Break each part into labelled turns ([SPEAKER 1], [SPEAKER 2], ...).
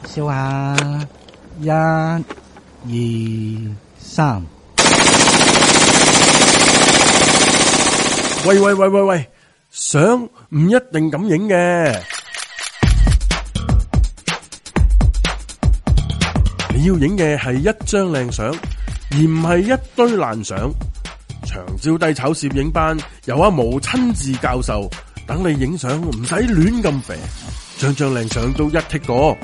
[SPEAKER 1] 笑下，1、2、3。
[SPEAKER 2] 喂，相唔一定咁影嘅，你要影嘅係一張靚相，而唔係一堆爛相。長招低炒攝影班由阿毛親自教授，等你影相唔使亂咁肥，張靚相都一剔過。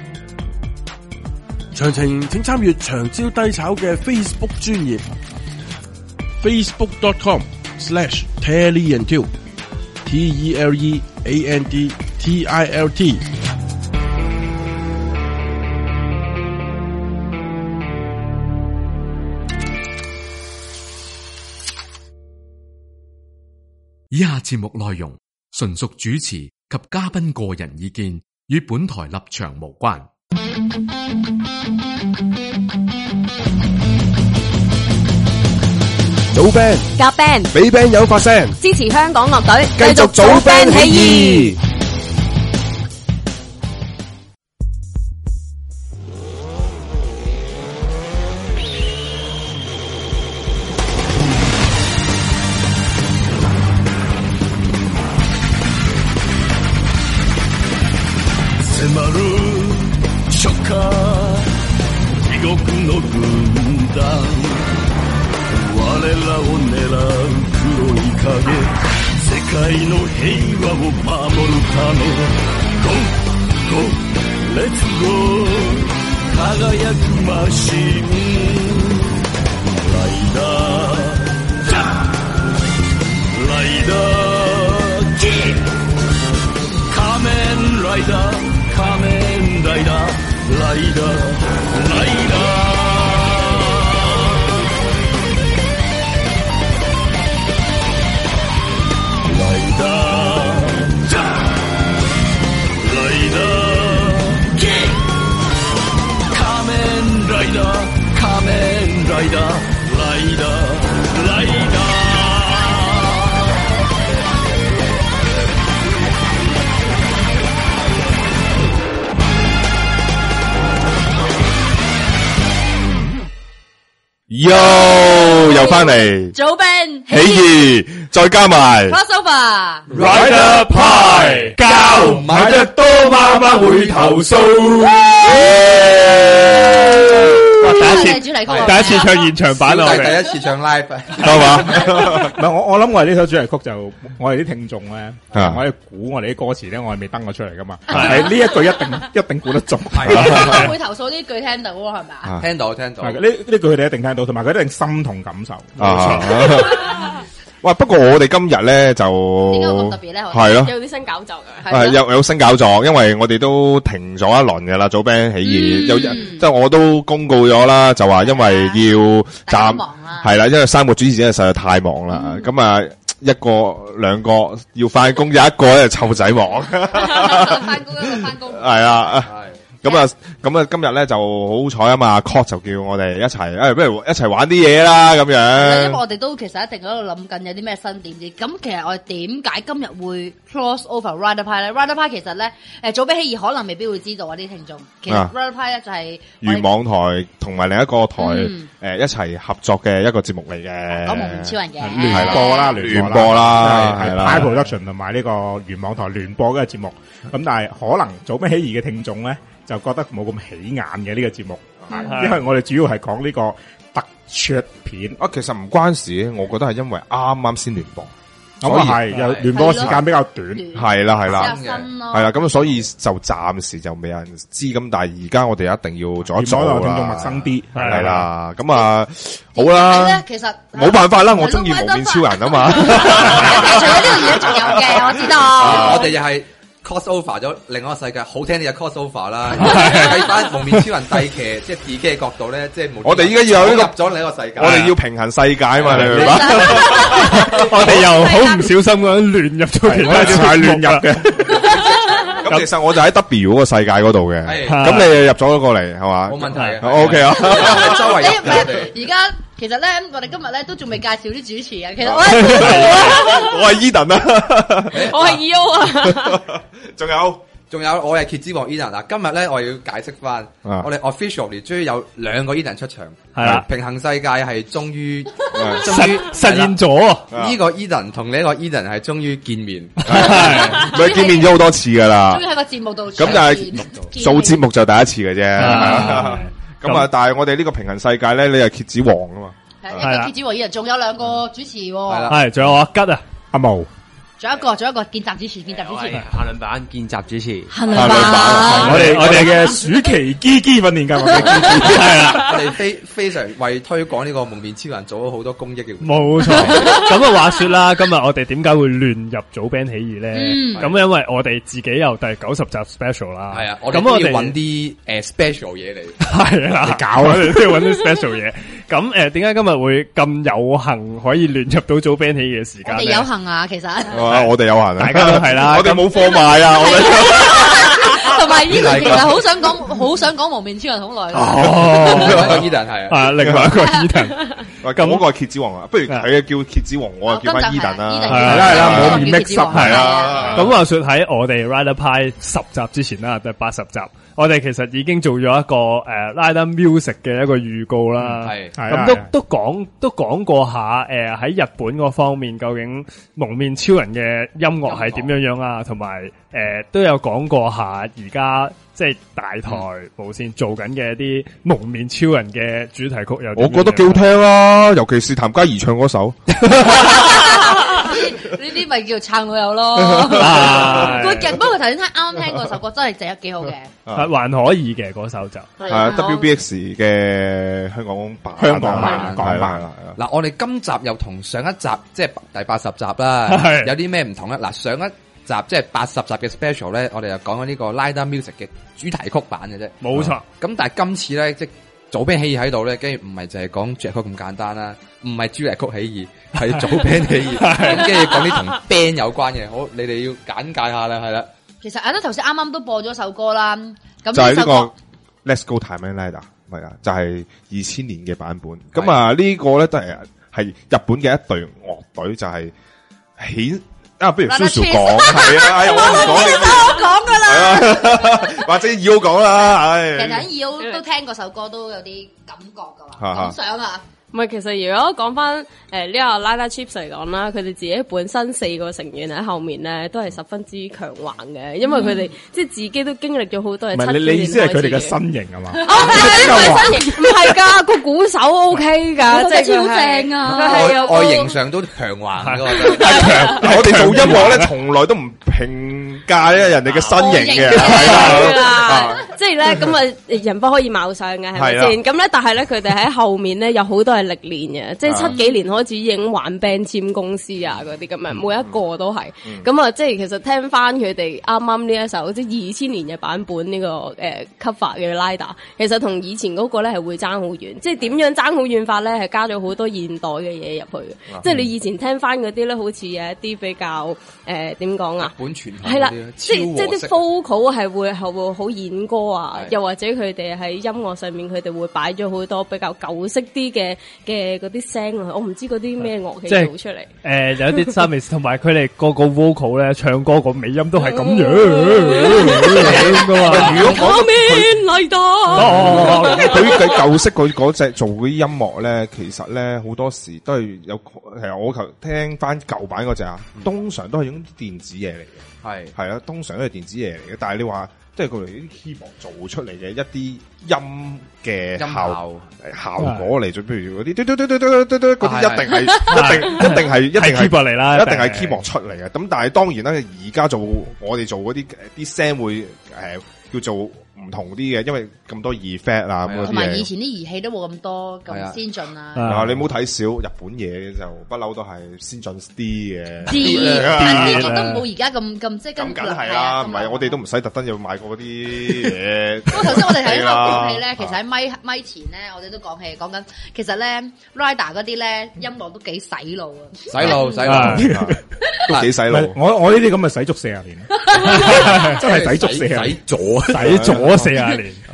[SPEAKER 2] 詳情請參閱長招低炒嘅 Facebook 專頁 facebook.com/TeleandTilt TELEANDTILT。
[SPEAKER 3] 以下節目內容純屬主持及嘉賓個人意見，與本台立場無關。
[SPEAKER 2] 組 band
[SPEAKER 4] 夾 band
[SPEAKER 2] 俾 band 友發聲，
[SPEAKER 4] 支持香港樂隊，
[SPEAKER 2] 繼續組 band 起義。
[SPEAKER 5] 迫る初夏地獄の軍団我らを狙う黒い影世界の平和を守るため Go Go Let's Go 輝くマシンライダーキー仮面ライダー仮面ライダーライダーライダーライダーキー仮面ライダー仮面ライダーライダーライダー
[SPEAKER 2] 又翻嚟，
[SPEAKER 4] 組 band
[SPEAKER 2] 起義，再加埋
[SPEAKER 4] crossover
[SPEAKER 2] Rider 派，教唔買得多，媽媽會投訴。
[SPEAKER 6] 第一次唱現場版啊！
[SPEAKER 7] 第一次唱 live
[SPEAKER 6] 係嘛？唔係我諗我哋呢首主題曲就我哋啲聽眾咧，我哋估我哋啲歌詞咧，我係未登過出嚟噶嘛。係呢一句一定估得中。
[SPEAKER 4] 係會投訴呢句聽到咯，係咪啊？
[SPEAKER 7] 聽到。
[SPEAKER 6] 呢句佢哋一定聽到，同埋佢一定心同感受。
[SPEAKER 2] 喂，不過我哋今日咧就
[SPEAKER 4] 點解咁特別咧？
[SPEAKER 2] 係咯，
[SPEAKER 4] 有啲新搞作嘅，
[SPEAKER 2] 有新搞作，因為我哋都停咗一輪嘅啦，組 band 起義，即係我都公告咗啦，就話因為要暫係啦，因為3個主持真係實在太忙啦，咁啊一個兩個要翻工，有一個咧湊仔忙，
[SPEAKER 4] 翻工
[SPEAKER 2] 係啊。咁啊，今日咧就好彩啊嘛 ，Cot 就叫我哋一齊，不如一齊玩啲嘢啦，咁樣。
[SPEAKER 4] 因為我哋都其實一定喺度諗緊有啲咩新點子。咁其實我哋點解今日會 cross over Rider 派咧 ？Rider 派其實咧，組 band 起義可能未必會知道啊啲聽眾。其實 Rider 派咧就係
[SPEAKER 2] 原網台同埋另一個台一齊合作嘅一個節目嚟嘅。
[SPEAKER 4] 講蒙面超人嘅
[SPEAKER 6] 聯播啦，
[SPEAKER 2] 聯播啦，係啦
[SPEAKER 6] High Production 同埋呢個原網台聯播嘅節目。咁但係可能組 band 起義嘅聽眾咧，就覺得冇咁起眼嘅呢個節目，因為我哋主要係講呢個特撮片。
[SPEAKER 2] 其實唔關事，我覺得係因為啱啱先聯播，
[SPEAKER 6] 咁啊係又聯播時間比較短，
[SPEAKER 2] 係啦，咁所以就暫時就未有人知，咁但係而家我哋一定要做一做啦，
[SPEAKER 6] 聽眾陌生啲，
[SPEAKER 2] 係啦，咁啊好啦，
[SPEAKER 4] 其實
[SPEAKER 2] 冇辦法啦，我中意無面超人啊嘛，
[SPEAKER 4] 除咗呢樣嘢仲有嘅，我知道，
[SPEAKER 7] 我哋又係。crossover 咗另外一個世界，好聽啲嘅 crossover 啦。睇翻蒙面超人帝騎，即係自己嘅角度咧，即係
[SPEAKER 2] 我哋依家要有呢
[SPEAKER 7] 入咗另一個世界，
[SPEAKER 2] 我哋要平衡世界嘛，你明白？
[SPEAKER 6] 我哋又好唔小心咁樣亂入咗其他啲太亂入嘅。
[SPEAKER 2] 咁其實我就喺 W 嗰個世界嗰度嘅，咁你又入咗過嚟係嘛？
[SPEAKER 7] 冇問題嘅
[SPEAKER 2] ，OK 啊。
[SPEAKER 7] 周圍入嘅。
[SPEAKER 4] 而家其實咧，我哋今日咧都仲未介紹啲主持啊。其實我
[SPEAKER 2] 係 Eden 啊，
[SPEAKER 4] 我係 E.O. 啊，
[SPEAKER 2] 仲有
[SPEAKER 7] 仲有我係蠍子王 Eden 嗱，今日咧我要解釋翻，我哋 officially 終於有2個 Eden 出場，
[SPEAKER 8] 係啦，
[SPEAKER 7] 平衡世界係終於
[SPEAKER 8] 實現咗
[SPEAKER 7] 呢個 Eden 同呢個 Eden 係終於見面，
[SPEAKER 2] 佢見面咗好多次噶啦，
[SPEAKER 4] 終於喺個節目度，
[SPEAKER 2] 咁但係做節目就第一次嘅啫，咁啊，但係我哋呢個平衡世界咧，你係蠍子王啊嘛，
[SPEAKER 4] 係一個蠍子王 Eden，仲有2個主持，
[SPEAKER 8] 係仲有阿吉啊，阿毛。
[SPEAKER 4] 仲有一個見習主持，
[SPEAKER 9] 限量版見習主持，
[SPEAKER 4] 限量版，
[SPEAKER 8] 我哋嘅暑期基基訓練計劃嘅基基係啦，
[SPEAKER 7] 我哋非常為推廣呢個蒙面超人做咗好多公益嘅。
[SPEAKER 8] 冇錯，咁啊話說啦，今日我哋點解會亂入早 band 起義咧？咁因為我哋自己有第90集 special 啦，
[SPEAKER 7] 係啊，咁我哋要揾啲special 嘢嚟，係
[SPEAKER 8] 啦，搞我哋都要揾啲 special 嘢。咁點解今日會咁有幸可以亂入到早 band 起義嘅時間？
[SPEAKER 4] 我哋有幸啊，其實。
[SPEAKER 2] 我哋有限啊，
[SPEAKER 8] 大家都係啦，
[SPEAKER 2] 我哋冇貨賣啊，我哋
[SPEAKER 4] 同埋呢個其實好想講蒙面超人好耐啦。
[SPEAKER 7] 另外一個 Eden 係
[SPEAKER 8] 啊，另外一個 Eden，
[SPEAKER 2] 咁嗰個係蠍子王啊，不如係啊叫蠍子王，我啊叫翻 Eden 啦，
[SPEAKER 8] 係啦，冇面 mix
[SPEAKER 2] 係啊。
[SPEAKER 8] 咁話說喺我哋 Rider Pie 10集之前啦，第80集。我哋其實已經做咗一個Rider Music 嘅一個預告啦，咁都講過下喺日本嗰方面究竟蒙面超人嘅音樂係點樣啊，同埋都有講過下而家即係大台無線做緊嘅一啲蒙面超人嘅主題曲有，
[SPEAKER 2] 我覺得幾好聽啦，尤其是譚嘉儀唱嗰首。
[SPEAKER 4] 呢啲咪叫撐老友咯。不過頭先啱聽嗰首歌真係整得幾好嘅，
[SPEAKER 8] 還可以嘅嗰首就
[SPEAKER 2] 係 WBX 嘅香港版係啦。
[SPEAKER 7] 嗱，我哋今集又同上一集即係第80集啦，有啲咩唔同咧？嗱，上一集即係80集嘅 special 咧，我哋又講緊呢個 Rider Music 嘅主題曲版嘅啫。
[SPEAKER 8] 冇錯。
[SPEAKER 7] 咁但係今次咧，即係早 band 起義喺度咧，跟住唔係淨係講主題曲咁簡單啦，唔係主題曲起義，係早 band 起義，咁跟住講啲同 band 有關嘅。好，你哋要簡介下啦，係啦。其實
[SPEAKER 4] 頭先啱都播咗首歌啦，咁
[SPEAKER 2] 就係呢個 Let's Go Kamen Rider，係啊，就係2000年嘅版本。咁啊呢個咧都係日本嘅一隊樂隊，就係不如 Susu 講，係啊，
[SPEAKER 4] 我講噶啦，
[SPEAKER 2] 或者要講啦，
[SPEAKER 4] 其實要都聽嗰首歌都有啲感覺噶嘛，咁想啊。
[SPEAKER 10] 唔係，其實如果講翻呢個 Rider Chips 嚟講啦，佢哋自己本身4個成員喺後面咧，都係十分之強橫嘅，因為佢哋即係自己都經歷咗好多嘅。
[SPEAKER 6] 唔係你意思係佢哋嘅身形係嘛？
[SPEAKER 10] 哦，係身形，唔係㗎，個鼓手 OK 㗎，即係好正啊！
[SPEAKER 7] 外形上都強橫㗎，
[SPEAKER 2] 我哋做音樂咧，從來都唔評價人哋嘅身形嘅，係啦，
[SPEAKER 10] 即係咧咁啊，人不可以貌相嘅，係咪先？咁咧，但係咧，佢哋喺後面咧有好多係歷練嘅，即係7幾年開始已經玩 band 簽公司啊嗰啲咁樣，每一個都係。咁啊，即係其實聽翻佢哋啱啱呢一首即係2000年嘅版本呢個cover 嘅 Rider， 其實同以前嗰個咧係會爭好遠。即係點樣爭好遠法咧？係加咗好多現代嘅嘢入去嘅。即係你以前聽翻嗰啲咧，好似有一啲比較點講啊？
[SPEAKER 7] 本傳
[SPEAKER 10] 係啦，即係啲 vocal 係會好演歌啊，又或者佢哋喺音樂上面佢哋會擺咗好多比較舊式啲嘅嗰啲聲啊，我唔知嗰啲咩樂器做出嚟。
[SPEAKER 8] 有啲 Samis 同埋佢哋個 vocal 咧，唱歌個尾音都係咁樣噶嘛。
[SPEAKER 2] 如果
[SPEAKER 10] 講面嚟到，
[SPEAKER 2] 對於佢舊式嗰隻做嗰啲音樂咧，其實咧好多時都係有我聽翻舊版嗰隻啊，通常都係用電子嘢嚟嘅。係啊，通常都係電子嘢嚟嘅。但係你話即係佢哋啲 keyboard 做出嚟嘅一啲音嘅效果嚟，就譬如嗰啲嗰啲一定係
[SPEAKER 8] keyboard 嚟啦，
[SPEAKER 2] 一定係 keyboard 出嚟嘅。咁但係當然啦，而家我哋做嗰啲聲會叫做唔同啲嘅，因為咁多 effect 啊咁嗰啲嘢，
[SPEAKER 4] 同埋以前啲儀器都冇咁多咁先進啊。
[SPEAKER 2] 你唔好睇少日本嘢，就不嬲都係先進啲嘅。
[SPEAKER 4] 啲都冇而家咁即係咁。
[SPEAKER 2] 梗係啦，唔係我哋都唔使特登要買過嗰啲嘢。
[SPEAKER 4] 不過頭先我哋睇呢個講起咧，其實喺咪前咧，我哋都講緊，其實咧 Rider 嗰啲咧音樂都幾洗腦啊！
[SPEAKER 7] 洗腦
[SPEAKER 2] 都幾洗腦。
[SPEAKER 6] 我呢啲咁咪洗足40年，真係洗足40年，
[SPEAKER 8] 洗咗40年。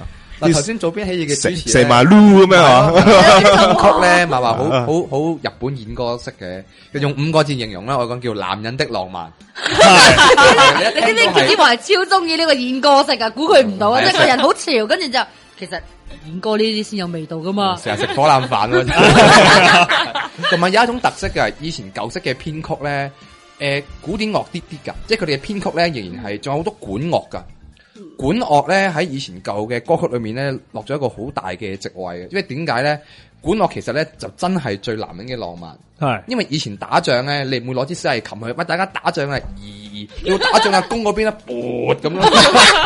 [SPEAKER 7] 嗱頭先早邊起義嘅主持
[SPEAKER 2] 成埋擼咁樣啊，
[SPEAKER 7] 編曲咧咪話好日本演歌式嘅，佢用5個字形容啦，我講叫男人的浪漫。
[SPEAKER 4] 你知唔知傑子華係超中意呢個演歌式啊？估佢唔到啊！即係個人好潮，跟住就其實演歌呢啲先有味道噶嘛。
[SPEAKER 7] 成日食火腩飯咯，同埋有一種特色嘅，以前舊式嘅編曲咧，古典樂啲㗎，即係佢哋嘅編曲咧仍然係仲有好多管樂㗎。管樂咧喺以前舊嘅歌曲裏面咧落咗一個好大嘅席位嘅，因為點解咧？管樂其實咧就真係最男人嘅浪漫，係因為以前打仗咧，你唔會攞支小提琴去，喂大家打仗係要打仗啊，攻嗰邊咧撥咁咯，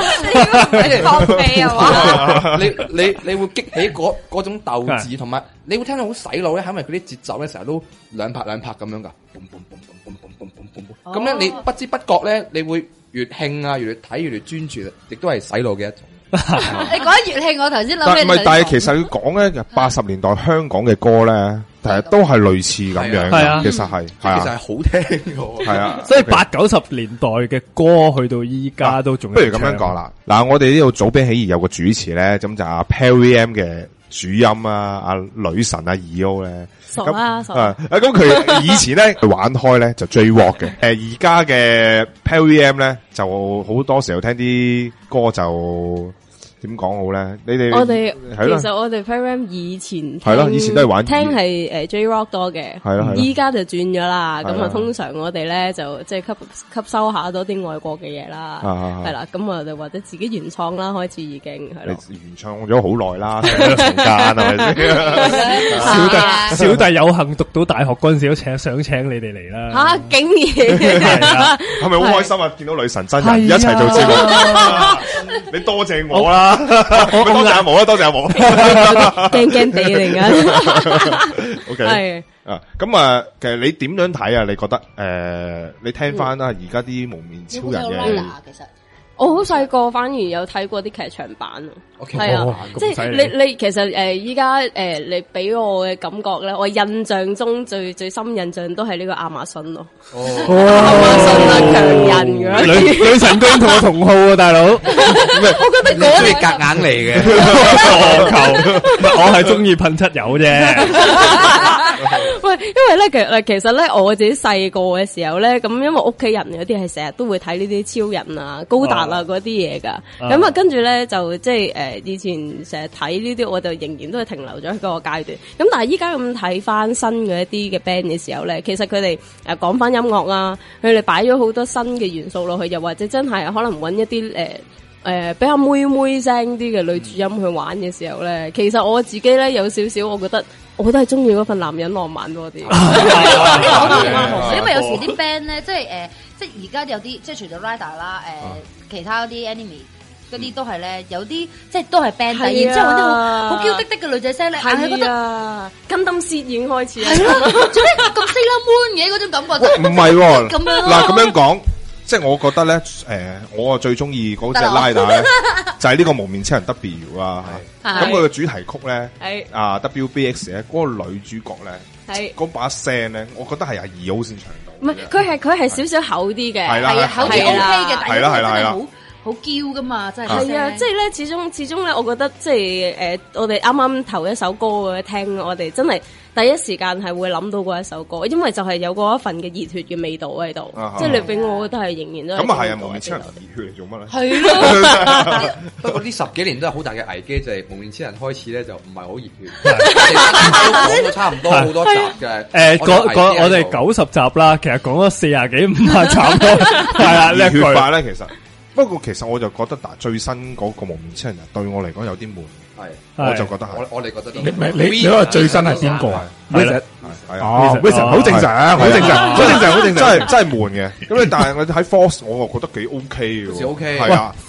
[SPEAKER 7] 你會激起嗰種鬥志，同埋你會聽到好洗腦咧，係因為佢啲節奏咧成日都兩拍咁樣噶，咁咧你不知不覺咧，你會越興啊，越睇越專注，亦都係洗腦嘅一種。
[SPEAKER 4] 你講得越興，我頭先諗起。
[SPEAKER 2] 唔係，但係其實要講咧，80年代香港嘅歌咧，其實都係類似咁樣嘅，其實係好
[SPEAKER 7] 聽嘅，
[SPEAKER 2] 係啊。
[SPEAKER 8] 所以80-90年代嘅歌去到依家都仲。
[SPEAKER 2] 不如咁樣講啦，嗱，我哋呢度早邊起義有個主持咧，咁就阿 Perry M 嘅主音啊，阿女神阿 E.O 咧。
[SPEAKER 10] 傻啊！
[SPEAKER 2] 咁佢以前咧玩開咧就 J-Rock 嘅，而家嘅 Perry M 咧就好多時候聽啲歌就點講好咧？你哋
[SPEAKER 10] 其實我哋 Perry M 以前
[SPEAKER 2] 係咯，以前都係玩
[SPEAKER 10] 聽係J-Rock 多嘅，
[SPEAKER 2] 係咯，
[SPEAKER 10] 依家就轉咗啦。咁啊，通常我哋咧就即係吸收下多啲外國嘅嘢啦，係啦。咁我哋或者自己原創啦，開始已經係咯。
[SPEAKER 2] 你原創咗好耐啦，成間係咪
[SPEAKER 8] 先？小弟有幸讀到大學嗰陣時，都想請你哋嚟啦。
[SPEAKER 10] 吓，竟然
[SPEAKER 2] 係咪好開心啊？見到女神真人一齊做節目，你多謝我啦。多謝阿毛啦，多謝阿毛。
[SPEAKER 10] 驚驚地嚟㗎。
[SPEAKER 2] OK，係啊，咁啊，其實你點樣睇啊？你覺得你聽翻啦，而家啲蒙面超人嘅，
[SPEAKER 10] 其實我好細個，反而有睇過啲劇場版啊。係啊，即係你其實依家你俾我嘅感覺咧，我印象中最深印象都係呢個亞馬遜咯。亞馬遜啊，強人㗎。
[SPEAKER 8] 女神公同我同號啊，大佬。
[SPEAKER 10] 我覺得嗰
[SPEAKER 7] 啲夾硬嚟嘅，
[SPEAKER 8] 我球，我係中意噴漆油啫。
[SPEAKER 10] 喂，因為咧其實咧我自己細個嘅時候咧，咁因為屋企人有啲係成日都會睇呢啲超人啊、高達啊嗰啲嘢噶，咁啊跟住咧就即係以前成日睇呢啲，我就仍然都係停留咗喺嗰個階段。咁但係依家咁睇翻新嘅一啲嘅 band 嘅時候咧，其實佢哋講翻音樂啊，佢哋擺咗好多新嘅元素落去，又或者真係可能揾一啲比較妹妹聲啲嘅女主音去玩嘅時候咧，其實我自己咧有少少，我覺得我都係中意嗰份男人浪漫多啲。
[SPEAKER 4] 因為有時啲 band 咧，即係而家有啲，即係除咗 Rider 啦，其他嗰啲 Enemy 嗰啲都係咧，有啲即係都係 band 底，然之後揾啲好嬌滴滴嘅女仔聲咧，係覺得
[SPEAKER 10] 金燈絲已經開始
[SPEAKER 4] 係咯，做咩咁 Sailor Moon 嘅嗰種感覺？
[SPEAKER 2] 唔係喎，
[SPEAKER 4] 咁樣
[SPEAKER 2] 嗱咁樣講。即係我覺得咧，我啊最中意嗰隻拉打咧，就係呢個蒙面超人 W 啦。咁佢嘅主題曲咧，WBX 咧，嗰個女主角咧，嗰把聲咧，我覺得係阿2O先唱到。
[SPEAKER 10] 唔係，佢係少少厚啲嘅，
[SPEAKER 4] 係啊，厚啲 OK 嘅，但係真係好嬌噶嘛，真係。
[SPEAKER 10] 係啊，即係咧，始終咧，我覺得即係我哋啱啱頭一首歌嘅聽，我哋真係。第一時間係會諗到嗰一首歌，因為就係有嗰一份嘅熱血嘅味道喺度，即係你俾我覺得係仍然都
[SPEAKER 2] 咁啊係啊，蒙面超人熱血嚟做乜咧？
[SPEAKER 10] 係咯，
[SPEAKER 7] 不過呢10幾年都係好大嘅危機，就係蒙面超人開始咧就唔係好熱血，講到差唔多好多集嘅。
[SPEAKER 8] 我哋90集啦，其實講咗40幾50集咯，係啊，
[SPEAKER 2] 熱血化咧其實。不過其實我就覺得最新嗰個蒙面超人對我嚟講有啲悶，我就覺得係。
[SPEAKER 7] 我哋覺得
[SPEAKER 6] 你嗰個最新係邊個啊？
[SPEAKER 2] 係
[SPEAKER 6] 哦 Wilson 好正常，好正常，
[SPEAKER 2] 真係悶嘅。咁你但係我喺 Force 我又覺得幾 OK 嘅
[SPEAKER 7] ，OK
[SPEAKER 2] 係啊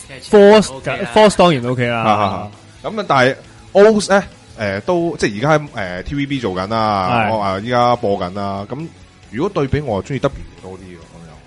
[SPEAKER 8] ，Force 當然 OK 啦。
[SPEAKER 2] 咁啊，但係 O's 咧都即係而家喺TVB 做緊啦，我依家播緊啦。咁如果對比我中意 W 多啲嘅。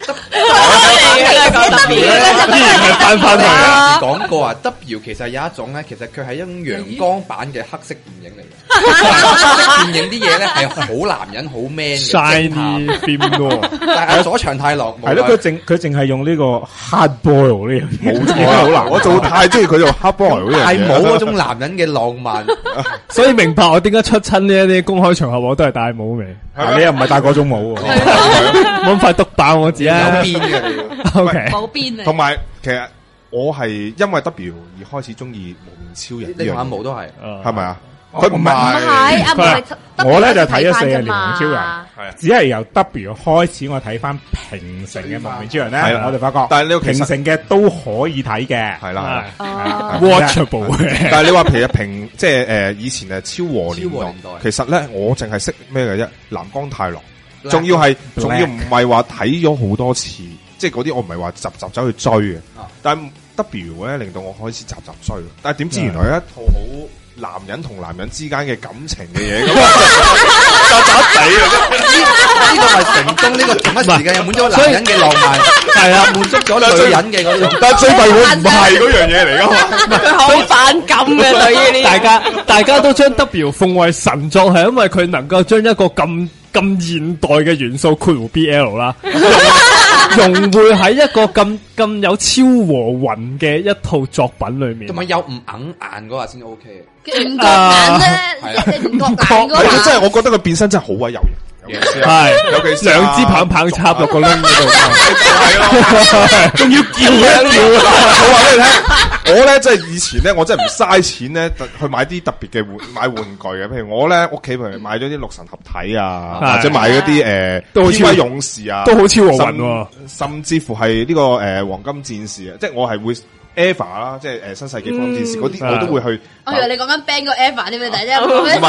[SPEAKER 8] 依然係翻返去啊！
[SPEAKER 7] 講過啊 ，W 其實有一種咧，其實佢係一種陽光版嘅黑色電影嚟嘅。黑色電影啲嘢咧係好男人好 man 嘅
[SPEAKER 8] ，shiny film 咯。
[SPEAKER 7] 但係左長太郎
[SPEAKER 6] 係咯，佢淨係用呢個 hard boil 呢樣嘢，
[SPEAKER 2] 冇錯好難。我做太中意佢做 hard boil 呢樣嘢，
[SPEAKER 7] 係冇嗰種男人嘅浪漫。
[SPEAKER 8] 所以明白我點解出親呢一啲公開場合我都係戴帽嘅。
[SPEAKER 6] 你又唔係戴嗰種帽喎，
[SPEAKER 8] 冇咁快篤爆我自己。有
[SPEAKER 7] 邊嘅
[SPEAKER 8] ？OK，
[SPEAKER 4] 冇邊啊！
[SPEAKER 2] 同埋其實我係因為 W 而開始中意無面超人。
[SPEAKER 7] 你同阿毛都係，
[SPEAKER 2] 係咪啊？佢唔係，
[SPEAKER 4] 阿毛係
[SPEAKER 6] 我咧就睇咗4年無面超人，
[SPEAKER 2] 係
[SPEAKER 6] 只係由 W 開始我睇翻平成嘅無面超人咧，我哋發覺，
[SPEAKER 2] 但係你
[SPEAKER 6] 平成嘅都可以睇嘅，
[SPEAKER 2] 係啦
[SPEAKER 8] ，watchable 嘅。
[SPEAKER 2] 但係你話其實即係以前係超和年代，其實咧我淨係識咩嘅啫，南江太郎，仲要唔係話睇咗好多次，即係嗰啲我唔係話集集走去追嘅，但係 W 咧令到我開始集集追，但係點知原來有一套好男人同男人之間嘅感情嘅嘢，咁渣渣地啊！
[SPEAKER 7] 呢個係成功，呢個同一時間又滿足男人嘅浪漫，係啊，滿足咗女人嘅嗰種。
[SPEAKER 2] 但係最弊佢唔係嗰樣嘢嚟噶嘛，
[SPEAKER 10] 佢好反感嘅對於呢。
[SPEAKER 8] 大家都將 W 奉為神作，係因為佢能夠將一個咁現代嘅元素括弧 BL 啦，融匯喺一個咁有超和魂嘅一套作品裏面，
[SPEAKER 7] 同埋有唔硬眼嗰下先 OK。
[SPEAKER 4] 唔覺眼咧，唔覺眼嗰
[SPEAKER 2] 真係我覺得佢變身真係好鬼有型，
[SPEAKER 8] 係
[SPEAKER 2] 尤其
[SPEAKER 8] 兩支棒棒插落個窿嗰度，
[SPEAKER 2] 係咯，仲要叫一叫。我話俾你聽，我咧即係以前咧，我真係唔嘥錢咧去買啲特別嘅買玩具嘅，譬如我咧屋企譬如買咗啲六神合體啊，或者買嗰啲天威勇士啊，
[SPEAKER 8] 都好超和魂，
[SPEAKER 2] 甚至乎係呢個黃金戰士啊，即係我係會。Eva 啦，即係新世紀福音戰士嗰啲，我都會去。
[SPEAKER 4] 我以為你講緊 band 個 Eva 點樣睇啫？
[SPEAKER 2] 唔係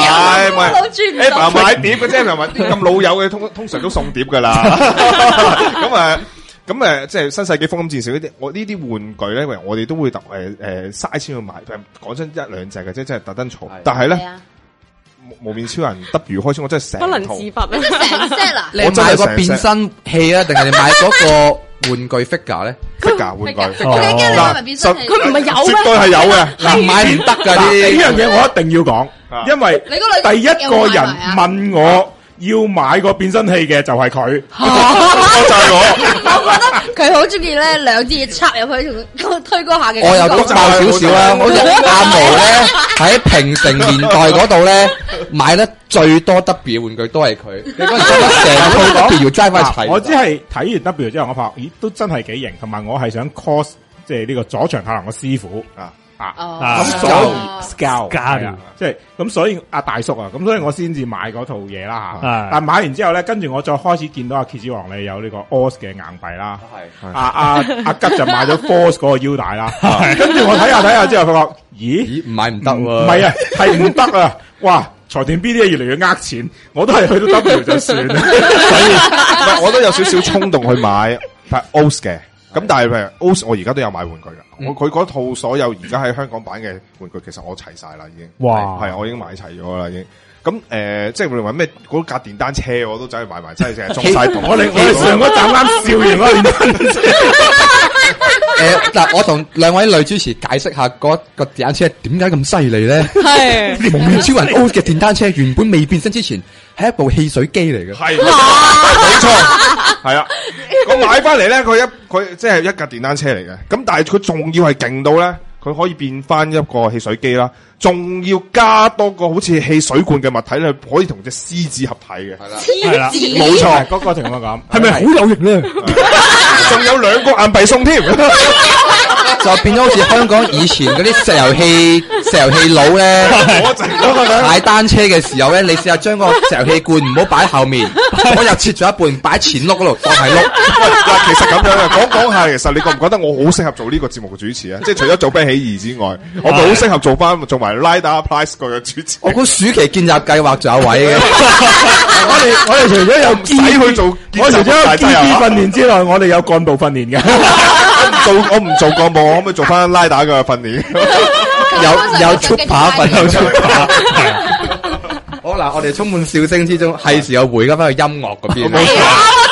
[SPEAKER 2] ，Eva 買碟嘅啫，係咪？啲咁老友嘅通常都送碟噶啦。咁即係新世紀福音戰士呢啲，我呢啲玩具咧，我哋都會嘥錢去買。講真，一兩隻嘅啫，即係特登嘈。但係咧，無面超人 W 開始，我真係成
[SPEAKER 10] 不能自拔啊！
[SPEAKER 4] 成 set 啦，
[SPEAKER 7] 你買個變身器啊，定係你買嗰個？玩具 figure 咧
[SPEAKER 2] ，figure 玩具，
[SPEAKER 4] 佢唔係有咩？
[SPEAKER 2] 絕對係有嘅，
[SPEAKER 7] 嗱買唔得噶呢
[SPEAKER 6] 樣嘢，我一定要講，因為第一個人問我要買個變身器嘅就係佢，就係我。
[SPEAKER 4] 我覺得佢好中意咧，兩支嘢插入去同推嗰下嘅。
[SPEAKER 7] 我又篤爆少少啦，我阿毛咧喺平成年代嗰度咧買得最多 W 玩具都係佢。你嗰陣成套 W 齋翻齊。
[SPEAKER 6] 我只係睇完 W 之後，我發覺咦都真係幾型，同埋我係想 cos 即係呢個佐長太郎嘅師傅咁所以 Scout 即係咁，所以阿大叔啊，咁所以我先至買嗰套嘢啦吓。但買完之後咧，跟住我再開始見到阿蠍子王咧有呢個 OS 嘅硬幣啦，阿吉就買咗 Force 嗰個腰帶啦。跟住我睇下之後，發覺咦
[SPEAKER 7] 唔買唔得喎，
[SPEAKER 6] 唔係啊，係唔得啊！哇，財團 B 啲嘢越嚟越呃錢，我都係去到 W 就算啦。所以
[SPEAKER 2] 我都有少少衝動去買 OS 嘅。咁但係譬如 OS 我而家都有買玩具噶，佢嗰套所有而家喺香港版嘅玩具，其實我齊晒啦已經。哇！係我已經買齊咗啦已經。咁即係我哋話咩嗰架電單車我都走去買埋，真係成日中晒毒。我哋上嗰站啱笑完嗰電單車。
[SPEAKER 7] 嗱，我同兩位女主持解釋下嗰個電單車點解咁犀利咧？係無面超人 OS 嘅電單車原本未變身之前係一部汽水機嚟嘅。
[SPEAKER 2] 係，冇錯，係啊。我買翻嚟咧，佢即係一架電單車嚟嘅。咁但係佢仲要係勁到咧，佢可以變翻一個汽水機啦，仲要加多個好似汽水罐嘅物體咧，可以同隻獅子合體嘅。係啦，冇錯，嗰個情況咁，
[SPEAKER 8] 係咪好有型咧？
[SPEAKER 2] 仲有2個硬幣送添。
[SPEAKER 7] 就變咗好似香港以前嗰啲石油氣佬咧，踩單車嘅時候咧，你試下將個石油氣罐唔好擺喺後面，我又切咗一半擺喺前轆嗰度當係轆。
[SPEAKER 2] 嗱，其實咁樣嘅講下，其實你覺唔覺得我好適合做呢個節目嘅主持啊？即係除咗做兵起義之外，我咪好適合做埋 Rider Price 個主持。
[SPEAKER 7] 我估暑期見習計劃仲有位嘅。
[SPEAKER 6] 我哋除咗有機
[SPEAKER 2] 去做，
[SPEAKER 6] 我除咗有機師訓練之外，我哋有幹部訓練嘅。
[SPEAKER 2] 我唔做幹部，我可唔可以做翻拉打嘅訓練？
[SPEAKER 7] 有出扒訓，有出扒。好嗱，我哋充滿笑聲之中，係時候回翻去音樂嗰邊。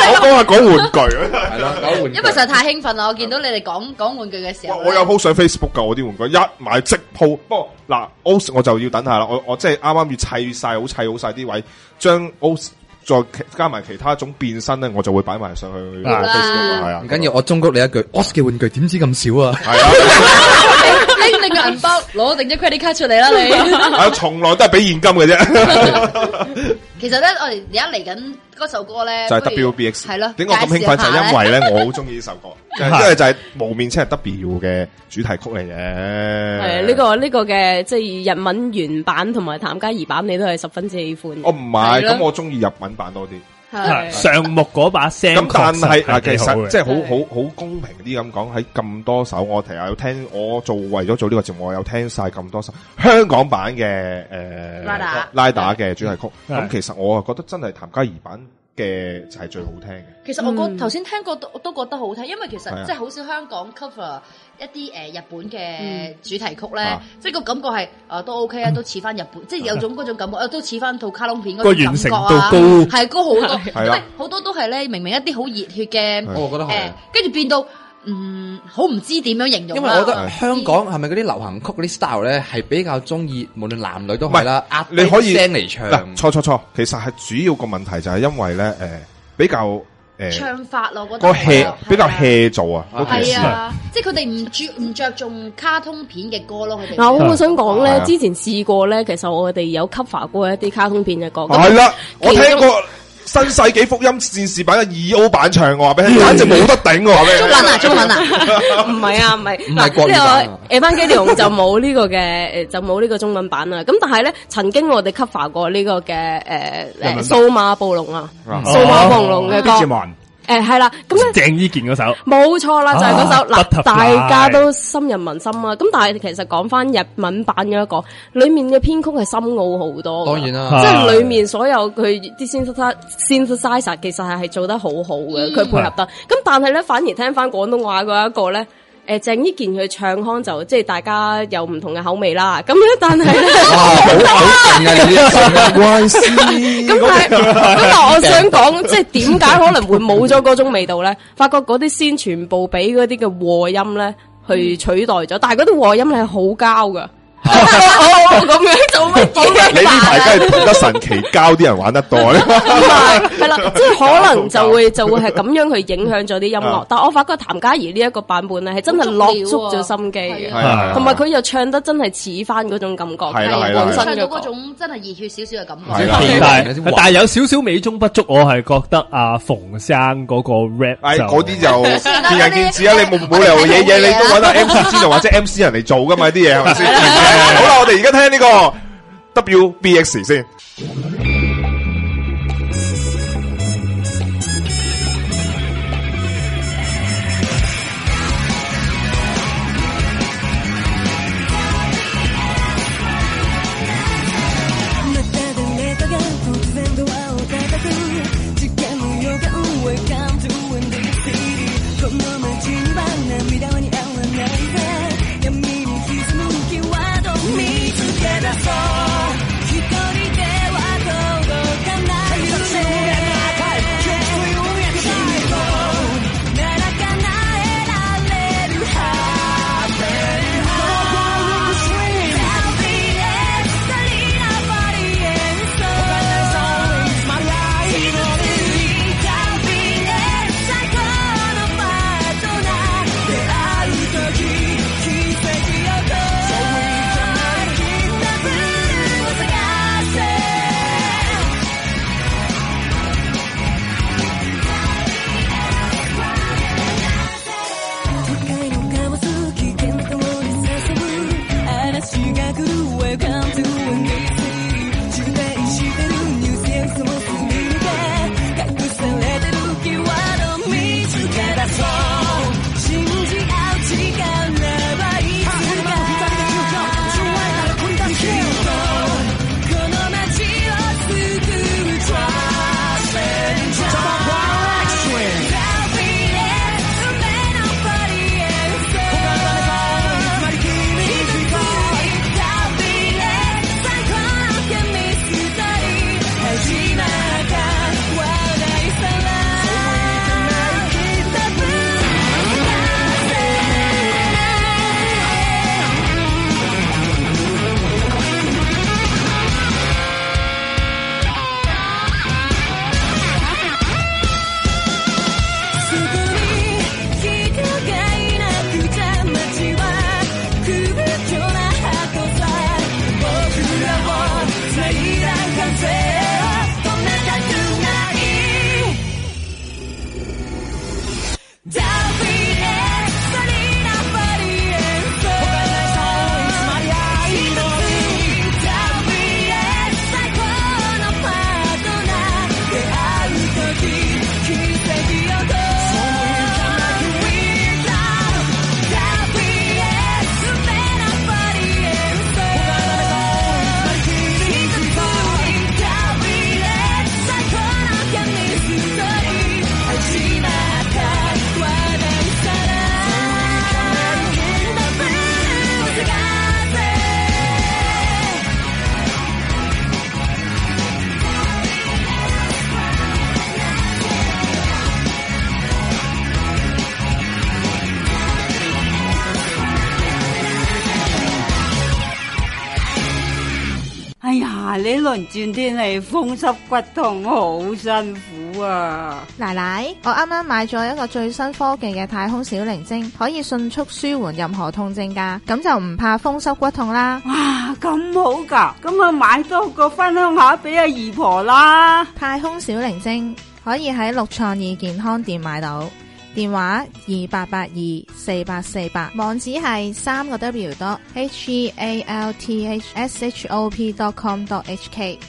[SPEAKER 2] 講玩具，
[SPEAKER 7] 係咯，講玩具。
[SPEAKER 4] 因為實在太興奮啦！我見到你哋講玩具嘅時候，
[SPEAKER 2] 我有 po 上 Facebook 噶，我啲玩具一買即 po。不過嗱 ，OS 我就要等下啦。我即係啱啱要砌晒好啲位，將 OS 再加埋其他種變身咧，我就會擺埋上去 Facebook。係啊，
[SPEAKER 7] 唔緊要，我忠告你一句 ，OS 嘅玩具點知咁少啊？
[SPEAKER 2] 係啊。
[SPEAKER 4] 拎定個銀包，攞定張 credit card 出嚟啦你。
[SPEAKER 2] 係從來都係俾現金嘅啫。
[SPEAKER 4] 其實咧，我哋而家嚟緊嗰首歌咧，
[SPEAKER 2] 就係 WBX。係咯。點解我咁興奮？就係因為咧，我好中意呢首歌，因為就係無面超人 W 嘅主題曲嚟嘅。
[SPEAKER 10] 係呢個嘅即係日文原版同埋譚嘉儀版，你都係十分之喜歡。
[SPEAKER 2] 我唔係，咁我中意日文版多啲。
[SPEAKER 8] 上木嗰把聲，
[SPEAKER 2] 咁但係嗱，其實即係好公平啲咁講，喺咁多首我其實有聽，我為咗做呢個節目，我有聽晒咁多首香港版嘅拉打嘅主題曲。咁其實我啊覺得真係譚嘉儀版嘅就係最好聽嘅。
[SPEAKER 4] 其實我頭先聽過都覺得好聽，因為其實即係好少香港 cover 一啲日本嘅主題曲咧，即係個感覺係都 OK 啊，都似翻日本，即係有種嗰種感覺，都似翻套卡通片嗰種感覺啊，係高好多，因為好多都係咧，明明一啲好熱血嘅，
[SPEAKER 7] 我覺得係，
[SPEAKER 4] 跟住變到好唔知點樣形容。
[SPEAKER 7] 因為我覺得香港係咪嗰啲流行曲嗰啲 style 咧，係比較中意，無論男女都係啦，壓低聲嚟唱。
[SPEAKER 2] 錯，其實係主要個問題就係因為咧比較。
[SPEAKER 4] 唱法咯，我覺
[SPEAKER 2] 得個 hea 比較 hea 做啊，
[SPEAKER 4] 係啊，即係佢哋唔着重卡通片嘅歌咯，佢哋。
[SPEAKER 10] 嗱，我好想講咧，之前試過咧，其實我哋有 cover 過一啲卡通片嘅歌。
[SPEAKER 2] 係啦，我聽過新世紀福音戰士版嘅2O 版唱，我話俾你聽，簡直冇得頂，我話俾你聽。
[SPEAKER 4] 中文啊，
[SPEAKER 10] 唔係啊，唔係
[SPEAKER 7] 國語版。
[SPEAKER 10] Evangelion就冇呢個嘅，就冇呢個中文版啦。咁但係咧，曾經我哋 cover 過呢個嘅數碼暴龍啊，數碼暴龍嘅歌。係啦，咁咧
[SPEAKER 8] 鄭伊健嗰首，
[SPEAKER 10] 冇錯啦，就係嗰首嗱，大家都深入民心啊。咁但係其實講翻日文版嘅一個，裏面嘅編曲係深奧好多。
[SPEAKER 7] 當然啦，
[SPEAKER 10] 即係裏面所有佢啲 synthesizer 其實係做得好好嘅，佢配合得。咁但係咧，反而聽翻廣東話嗰一個咧。鄭伊健佢唱腔就即係大家有唔同嘅口味啦，咁樣但係咧，咁但係我想講，即係點解可能會冇咗嗰種味道咧？發覺嗰啲先全部俾嗰啲嘅和音咧去取代咗，但係嗰啲和音係好膠噶。咁樣做乜嘢？
[SPEAKER 2] 你呢排梗係同得神奇交啲人玩得多咧，
[SPEAKER 10] 係啦，即係可能就會係咁樣去影響咗啲音樂。但係我發覺譚嘉儀呢一個版本咧係真係落足咗心機嘅，同埋佢又唱得真係似翻嗰種感覺，係本身嘅
[SPEAKER 4] 嗰種真係熱血少少嘅感覺。
[SPEAKER 8] 但係有少少美中不足，我係覺得阿馮生嗰個 rap
[SPEAKER 2] 嗰啲就見仁見智啊！你冇理由嘢你都揾得 MC 先或者 MC 人嚟做噶嘛？啲嘢係咪先？好啦，我哋而家聽呢個 WBX 先。
[SPEAKER 11] 哎呀，呢輪轉天氣風濕骨痛好辛苦啊！
[SPEAKER 12] 奶奶，我啱啱買咗一個最新科技嘅太空小靈精，可以迅速舒緩任何痛症噶，咁就唔怕風濕骨痛啦。
[SPEAKER 11] 哇，咁好噶，咁啊買多個分享下俾阿姨婆啦。
[SPEAKER 12] 太空小靈精可以喺六創意健康店買到，電話28824848，網址係3個W.healthshop.com.hk。